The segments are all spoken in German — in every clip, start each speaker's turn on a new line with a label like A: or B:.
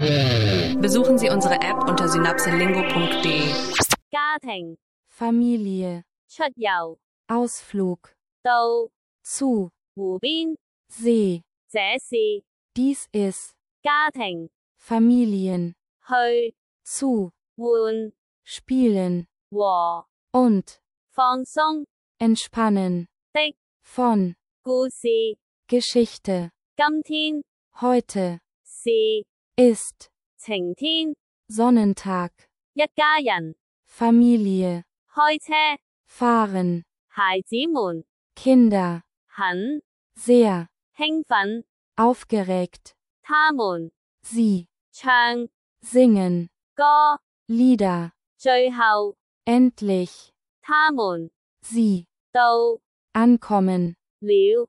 A: Besuchen Sie unsere App unter synapselingo.de.
B: 家庭
C: Familie,
B: 出遊
C: Ausflug,
B: 到
C: zu,
B: 湖邊，
C: See,
B: 這是
C: dies ist,
B: 家庭
C: Familien,
B: 去
C: zu,
B: 換
C: spielen,
B: 和
C: und,
B: 放鬆
C: entspannen,
B: 的
C: von,
B: 故事。
C: Geschichte,
B: 今天
C: heute,
B: 是
C: ist,
B: 晴天，
C: Sonnentag,
B: 一家人
C: Familie,
B: 開車，
C: fahren,
B: 孩子們
C: Kinder,
B: 很
C: sehr,
B: 興奮，
C: aufgeregt,
B: 他們
C: sie,
B: 唱
C: singen,
B: 歌，
C: Lieder,
B: 最後
C: endlich,
B: 他們
C: sie,
B: 到
C: ankommen,
B: 了，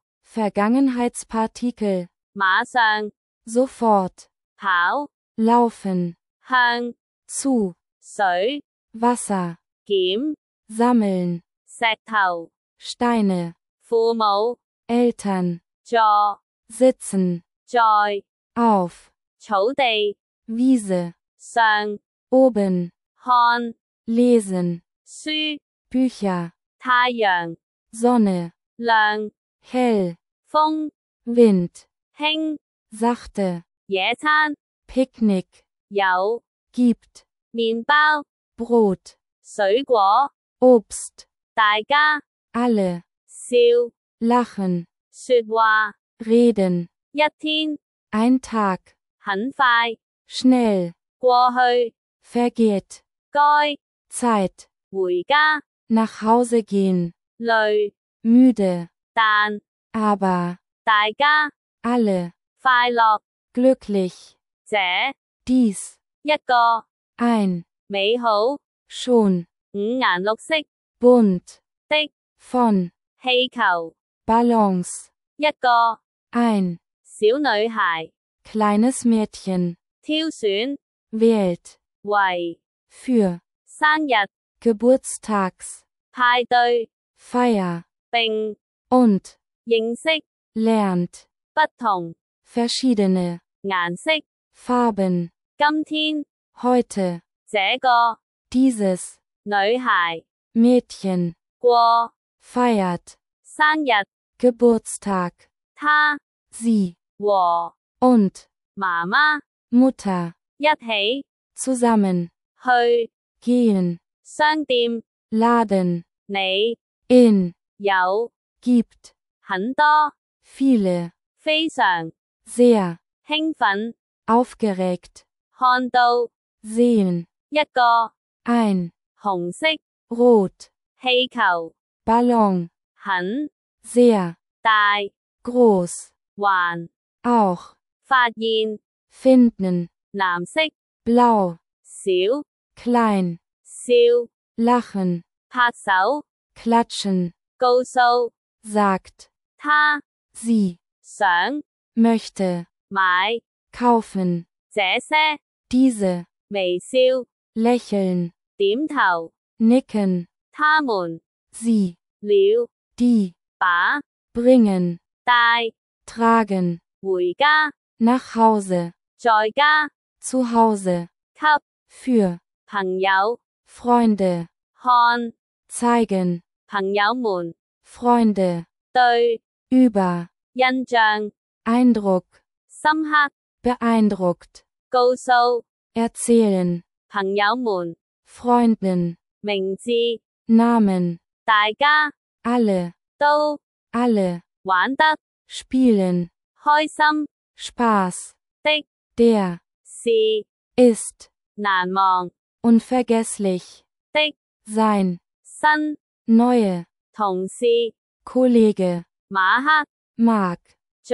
C: Vergangenheitspartikel,
B: 馬上
C: sofort,
B: 跑
C: laufen,
B: 向
C: zu,
B: 水
C: Wasser,
B: 撿
C: sammeln,
B: 石頭，
C: Steine,
B: 父母
C: Eltern,
B: 坐
C: sitzen,
B: 在
C: auf,
B: 草地
C: Wiese,
B: 上
C: oben,
B: 看
C: lesen,
B: 書，
C: Bücher,
B: 太陽
C: Sonne,
B: 亮
C: hell,
B: 風
C: Wind,
B: 輕
C: sachte,
B: 野餐
C: Picknick,
B: 有
C: gibt,
B: 麵包
C: Brot,
B: 水果，
C: Obst,
B: 大家
C: alle,
B: 笑
C: lachen,
B: 說話，
C: reden,
B: 一天
C: ein Tag,
B: 很快
C: schnell,
B: 過去，
C: vergeht,
B: 該
C: Zeit,
B: 回家，
C: nach Hause gehen,
B: 累
C: müde,
B: 但
C: aber,
B: 大家
C: alle,
B: 快樂，
C: glücklich,
B: 這
C: dies,
B: 一個
C: ein,
B: 美好
C: schon,
B: 五顏六色
C: bunt,
B: 的
C: von,
B: 氣球，
C: Ballons,
B: 一個
C: ein,
B: 小女孩
C: kleines Mädchen,
B: 挑選
C: wählt,
B: 為
C: für,
B: 生日
C: Geburtstags,
B: 派對
C: Feier,
B: 並
C: und,
B: 認識
C: lernt,
B: 不同
C: verschiedene,
B: 顏色。
C: Farben,
B: 今天
C: heute,
B: 這個
C: dieses,
B: 女孩
C: Mädchen,
B: 過
C: feiert,
B: 生日，
C: Geburtstag,
B: 她
C: sie,
B: 和
C: und,
B: 媽媽
C: Mutter,
B: 一起
C: zusammen,
B: 去
C: gehen,
B: 商店，
C: laden,
B: 你
C: in,
B: 有
C: gibt,
B: 很多
C: viele,
B: 非常
C: sehr,
B: 興奮，
C: aufgeregt,
B: 看到
C: sehen,
B: 一個
C: ein,
B: 紅色
C: rot,
B: 氣球，
C: Ballon,
B: 很
C: sehr,
B: 大，
C: groß,
B: 還
C: auch,
B: 發現
C: finden,
B: 藍色
C: blau,
B: 小
C: klein,
B: 笑
C: lachen,
B: 拍手，
C: klatschen,
B: 告訴
C: sagt,
B: 他
C: sie,
B: 想
C: möchte,
B: 買
C: kaufen,
B: 這些，
C: diese,
B: 微笑
C: lächeln,
B: 點頭，
C: nicken,
B: 他們
C: sie,
B: 了
C: die,
B: 把
C: bringen,
B: 帶
C: tragen,
B: 回家，
C: nach Hause,
B: 在家
C: zu Hause,
B: 給
C: für,
B: 朋友
C: Freunde,
B: 看
C: zeigen,
B: 朋友們
C: Freunde,
B: 對
C: über,
B: 印象
C: Eindruck,
B: 深刻，
C: beeindruckt,
B: 告訴
C: erzählen,
B: 朋友們
C: Freunden,
B: 名字，
C: Namen,
B: 大家
C: alle,
B: 都
C: alle,
B: 玩得
C: spielen,
B: 開心
C: Spaß,
B: 的
C: der,
B: 是
C: ist,
B: 難忘
C: unvergesslich,
B: 的
C: sein,
B: 新
C: neue,
B: 同事
C: Kollege,
B: 馬克
C: mag,
B: 在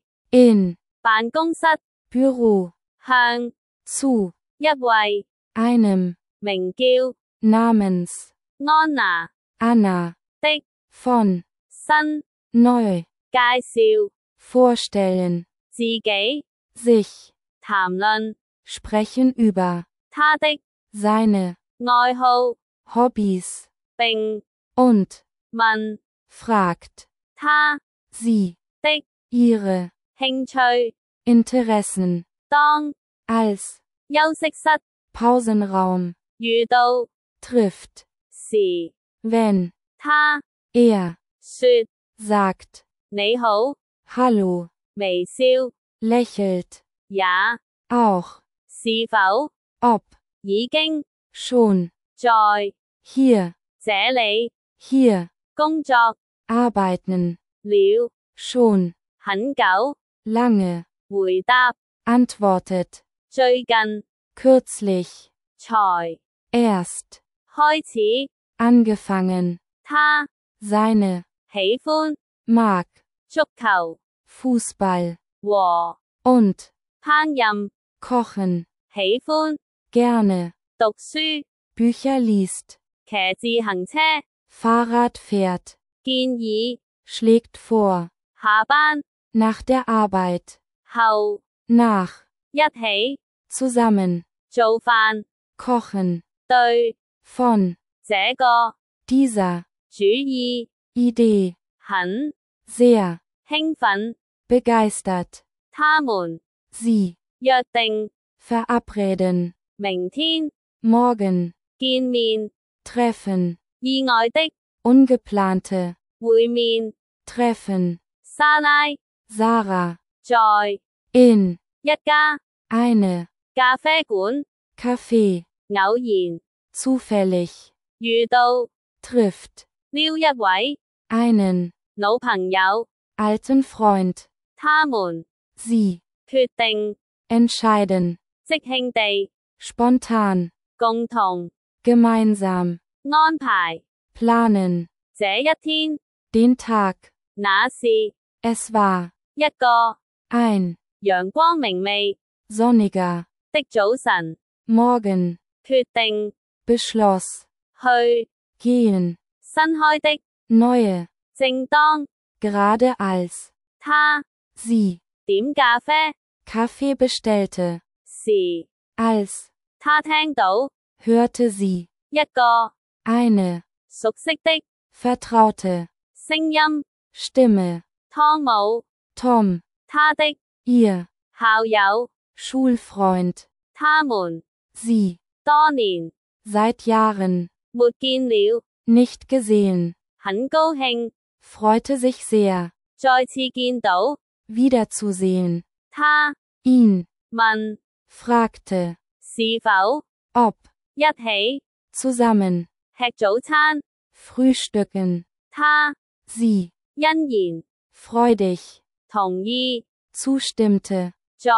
C: in,
B: 辦公室
C: Büro,
B: 向
C: zu,
B: 一位
C: einem,
B: 名叫
C: namens,
B: 安娜
C: Anna,
B: 的
C: von,
B: 新
C: neu,
B: 介紹
C: vorstellen,
B: 自己
C: sich,
B: 談論
C: sprechen über,
B: 他的
C: seine,
B: 愛好
C: Hobbys,
B: 並
C: und,
B: 問
C: fragt,
B: 他
C: sie,
B: 的
C: ihre,
B: 興趣。
C: Interessen,
B: 當
C: als,
B: 休息室
C: Pausenraum,
B: 遇到
C: trifft,
B: 時
C: wenn,
B: 他
C: er,
B: 說
C: sagt,
B: 你好
C: Hallo,
B: 微笑
C: lächelt,
B: 也
C: auch,
B: 是否
C: ob,
B: 已經
C: schon,
B: 在
C: hier,
B: 這裡
C: hier,
B: 工作
C: arbeiten,
B: 了
C: schon,
B: 很久
C: lange,
B: 回答
C: antwortet,
B: 最近
C: kürzlich,
B: 才
C: erst,
B: 開始
C: angefangen,
B: 他
C: seine,
B: 喜歡
C: mag,
B: 足球
C: Fußball,
B: 和
C: und,
B: 烹飪
C: kochen,
B: 喜歡
C: gerne,
B: 讀書
C: Bücher liest,
B: 騎自行車
C: Fahrrad fährt,
B: 建議
C: schlägt vor,
B: 下班
C: nach der Arbeit,
B: 後
C: nach,
B: 一起
C: zusammen,
B: 做飯
C: kochen,
B: 對
C: von,
B: 這個
C: dieser,
B: 主意
C: Idee,
B: 很
C: sehr,
B: 興奮
C: begeistert,
B: 他們
C: sie,
B: 約定
C: verabreden,
B: 明天
C: morgen,
B: 見面
C: treffen,
B: 意外的
C: ungeplante,
B: 會面
C: treffen,
B: 莎拉
C: Sarah,
B: 在
C: in,
B: 一家
C: eine,
B: 咖啡館
C: Café,
B: 偶然
C: zufällig,
B: 遇到
C: trifft,
B: 撩一位
C: einen,
B: 老朋友
C: alten Freund,
B: 他們
C: sie,
B: 決定
C: entscheiden,
B: 即興地
C: spontan,
B: 共同
C: gemeinsam,
B: 安排
C: planen,
B: 這一天
C: den Tag,
B: 那是
C: es war,
B: 一個
C: ein,
B: 陽光明媚
C: sonniger,
B: 的早晨
C: Morgen,
B: 決定
C: beschloss,
B: 去
C: gehen,
B: 新開的
C: neue,
B: 正當
C: gerade als,
B: 他
C: sie,
B: 點咖啡
C: Kaffee bestellte,
B: 時
C: als,
B: 他聽到
C: hörte sie,
B: 一個熟悉的
C: eine, vertraute,
B: 聲音
C: Stimme,
B: 湯姆
C: Tom,
B: 他的
C: ihr,
B: 校友
C: Schulfreund,
B: 他們
C: sie,
B: 多年
C: seit Jahren,
B: 沒見了
C: nicht gesehen,
B: 很高興
C: freute sich sehr,
B: 再次見到
C: wiederzusehen,
B: 他
C: ihn,
B: 問
C: fragte,
B: 是否
C: ob,
B: 一起
C: zusammen,
B: 吃早餐
C: frühstücken,
B: 他
C: sie,
B: 欣然
C: freudig,
B: 同意
C: zustimmte,
B: 在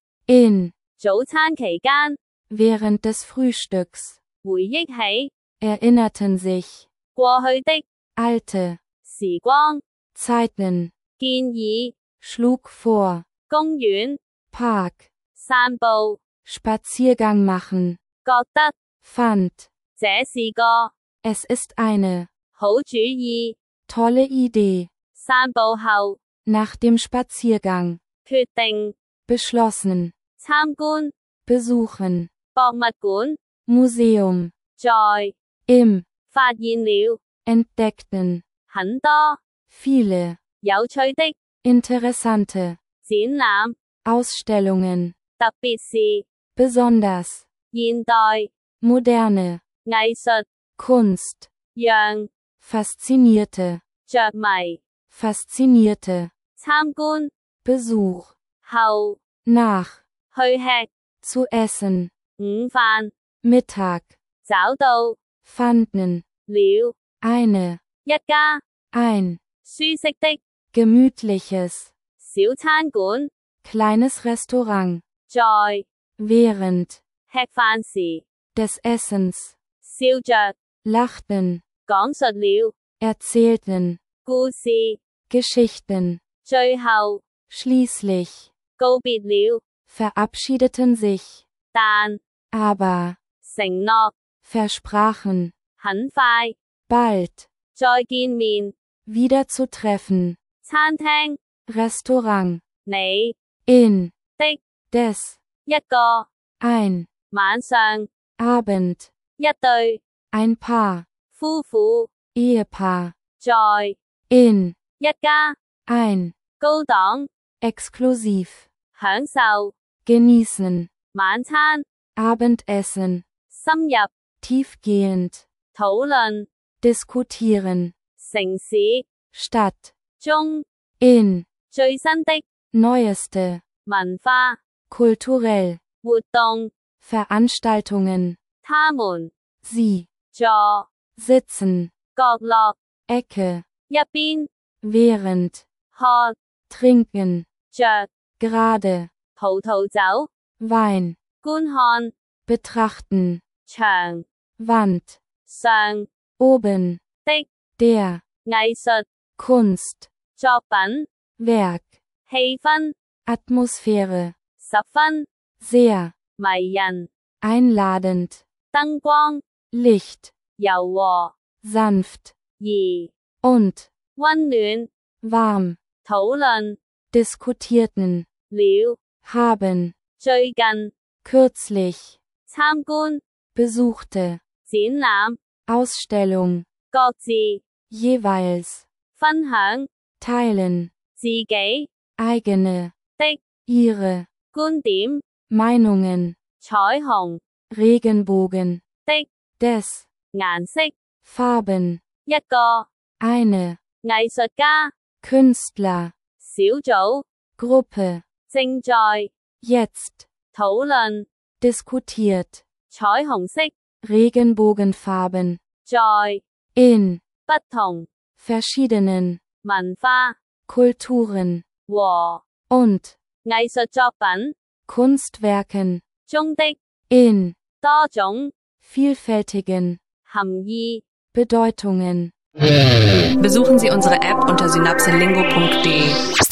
C: in,
B: 早餐期間
C: während des Frühstücks,
B: 回憶起
C: erinnerten sich,
B: 過去的
C: alte,
B: 時光
C: Zeiten,
B: 建議
C: schlug vor,
B: 公園
C: Park,
B: 散步
C: Spaziergang machen,
B: 覺得
C: fand,
B: 這是個
C: es ist eine,
B: 好主意
C: tolle Idee,
B: 散步後
C: nach dem Spaziergang,
B: 決定
C: beschlossen,
B: 參觀
C: besuchen,
B: 博物館
C: Museum,
B: 在
C: im,
B: 發現了很
C: entdeckten,
B: 多
C: viele,
B: 有趣的
C: interessante,
B: 展覽
C: Ausstellungen,
B: 特別是
C: besonders,
B: 現代
C: moderne,
B: 藝術
C: Kunst,
B: 讓
C: faszinierte,
B: 着迷
C: faszinierte,
B: 參觀
C: Besuch,
B: 後
C: nach,
B: 去吃
C: zu essen,
B: 午飯
C: Mittag,
B: 找到
C: fanden,
B: 了
C: eine,
B: 一家
C: ein,
B: 舒適的
C: gemütliches,
B: 小餐館
C: kleines Restaurant,
B: 在
C: während,
B: 吃飯時
C: des Essens,
B: 笑着
C: lachten,
B: 講述了
C: erzählten,
B: 故事
C: Geschichten,
B: 最後
C: schließlich,
B: 告別了
C: verabschiedeten sich,
B: 但
C: aber,
B: 承諾
C: versprachen,
B: 很快
C: bald,
B: 再見面
C: wieder zu treffen,
B: 餐廳
C: Restaurant,
B: 你
C: in,
B: 的
C: des,
B: 一個
C: ein,
B: 晚上
C: Abend,
B: 一對
C: ein Paar,
B: 夫婦
C: Ehepaar,
B: 在
C: in,
B: 一家
C: ein,
B: 高檔
C: exklusiv,
B: 享受
C: genießen,
B: 晚餐
C: Abendessen,
B: 深入
C: tiefgehend,
B: 討論
C: diskutieren,
B: 城市
C: Stadt,
B: 中
C: in,
B: 最新的
C: neueste,
B: 文化
C: kulturell,
B: 活動
C: Veranstaltungen,
B: 他們
C: sie,
B: 坐
C: sitzen,
B: 角落
C: Ecke,
B: 一邊
C: während,
B: 喝
C: trinken,
B: 着
C: gerade,
B: 葡萄酒
C: Wein,
B: 觀看
C: betrachten,
B: 牆
C: Wand,
B: 上
C: oben,
B: 的
C: der,
B: 藝術
C: Kunst,
B: 作品
C: Werk,
B: 氣氛
C: Atmosphäre,
B: 十分
C: sehr,
B: 迷人
C: einladend,
B: 燈光
C: Licht,
B: 柔和
C: sanft,
B: 而
C: und,
B: 溫暖
C: warm,
B: 討論
C: diskutierten,
B: 了
C: haben,
B: 最近
C: kürzlich,
B: 參觀
C: besuchte,
B: 展覽
C: Ausstellung,
B: 各自
C: jeweils,
B: 分享
C: teilen,
B: 自己
C: eigene,
B: 的
C: ihre,
B: 觀點
C: Meinungen,
B: 彩虹
C: Regenbogen,
B: 的
C: des,
B: 顏色
C: Farben,
B: 一個
C: eine,
B: 藝術家
C: Künstler,
B: 小組
C: Gruppe,
B: 正在
C: jetzt,
B: 討論
C: diskutiert,
B: 彩虹色
C: Regenbogenfarben,
B: 在
C: in,
B: 不同
C: verschiedenen,
B: 文化
C: Kulturen,
B: 和
C: und,
B: 藝術作品
C: Kunstwerken,
B: 中的
C: in,
B: 多種
C: vielfältigen,
B: 含義
C: Bedeutungen.
A: Besuchen Sie unsere App unter synapselingo.de.